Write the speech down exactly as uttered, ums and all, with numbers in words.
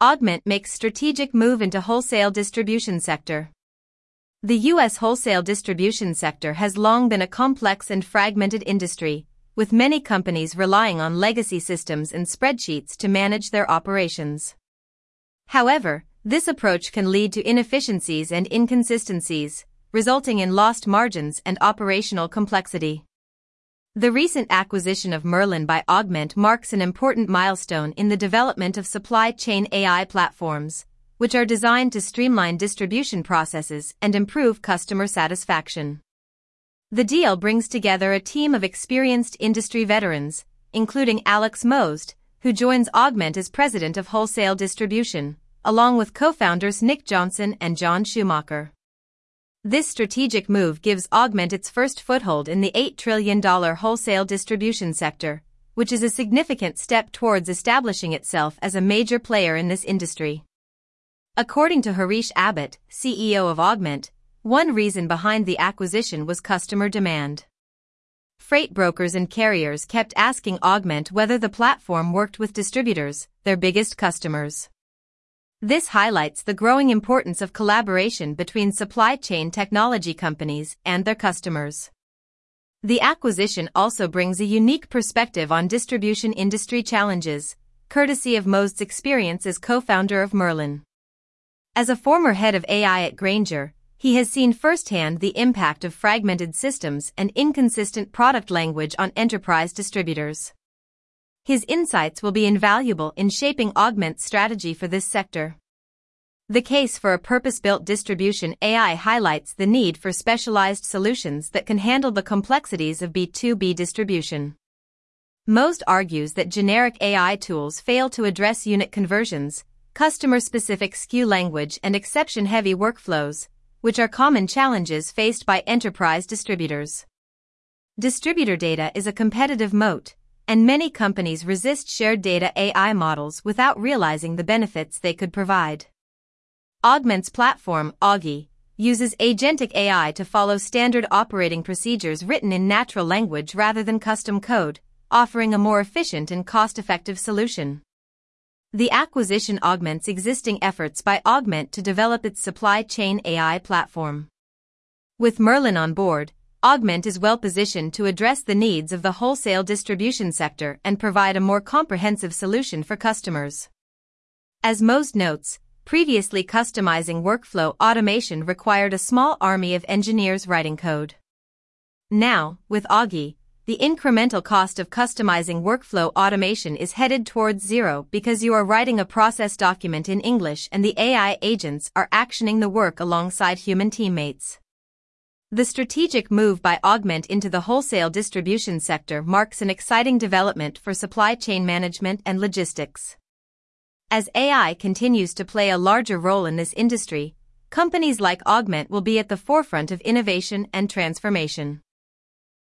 Augment makes strategic move into wholesale distribution sector. The U S wholesale distribution sector has long been a complex and fragmented industry, with many companies relying on legacy systems and spreadsheets to manage their operations. However, this approach can lead to inefficiencies and inconsistencies, resulting in lost margins and operational complexity. The recent acquisition of Merlin by Augment marks an important milestone in the development of supply chain A I platforms, which are designed to streamline distribution processes and improve customer satisfaction. The deal brings together a team of experienced industry veterans, including Alex Most, who joins Augment as president of wholesale distribution, along with co-founders Nick Johnson and John Schumacher. This strategic move gives Augment its first foothold in the eight trillion dollars wholesale distribution sector, which is a significant step towards establishing itself as a major player in this industry. According to Harish Abbott, C E O of Augment, one reason behind the acquisition was customer demand. Freight brokers and carriers kept asking Augment whether the platform worked with distributors, their biggest customers. This highlights the growing importance of collaboration between supply chain technology companies and their customers. The acquisition also brings a unique perspective on distribution industry challenges, courtesy of Most's experience as co-founder of Merlin. As a former head of A I at Grainger, he has seen firsthand the impact of fragmented systems and inconsistent product language on enterprise distributors. His insights will be invaluable in shaping Augment's strategy for this sector. The case for a purpose-built distribution A I highlights the need for specialized solutions that can handle the complexities of B two B distribution. Most argues that generic A I tools fail to address unit conversions, customer-specific S K U language and exception-heavy workflows, which are common challenges faced by enterprise distributors. Distributor data is a competitive moat, and many companies resist shared data A I models without realizing the benefits they could provide. Augment's platform, Augie, uses agentic A I to follow standard operating procedures written in natural language rather than custom code, offering a more efficient and cost-effective solution. The acquisition augments existing efforts by Augment to develop its supply chain A I platform. With Merlin on board, Augment is well positioned to address the needs of the wholesale distribution sector and provide a more comprehensive solution for customers. As Most notes, previously customizing workflow automation required a small army of engineers writing code. Now, with Augie, the incremental cost of customizing workflow automation is headed towards zero because you are writing a process document in English and the A I agents are actioning the work alongside human teammates. The strategic move by Augment into the wholesale distribution sector marks an exciting development for supply chain management and logistics. As A I continues to play a larger role in this industry, companies like Augment will be at the forefront of innovation and transformation.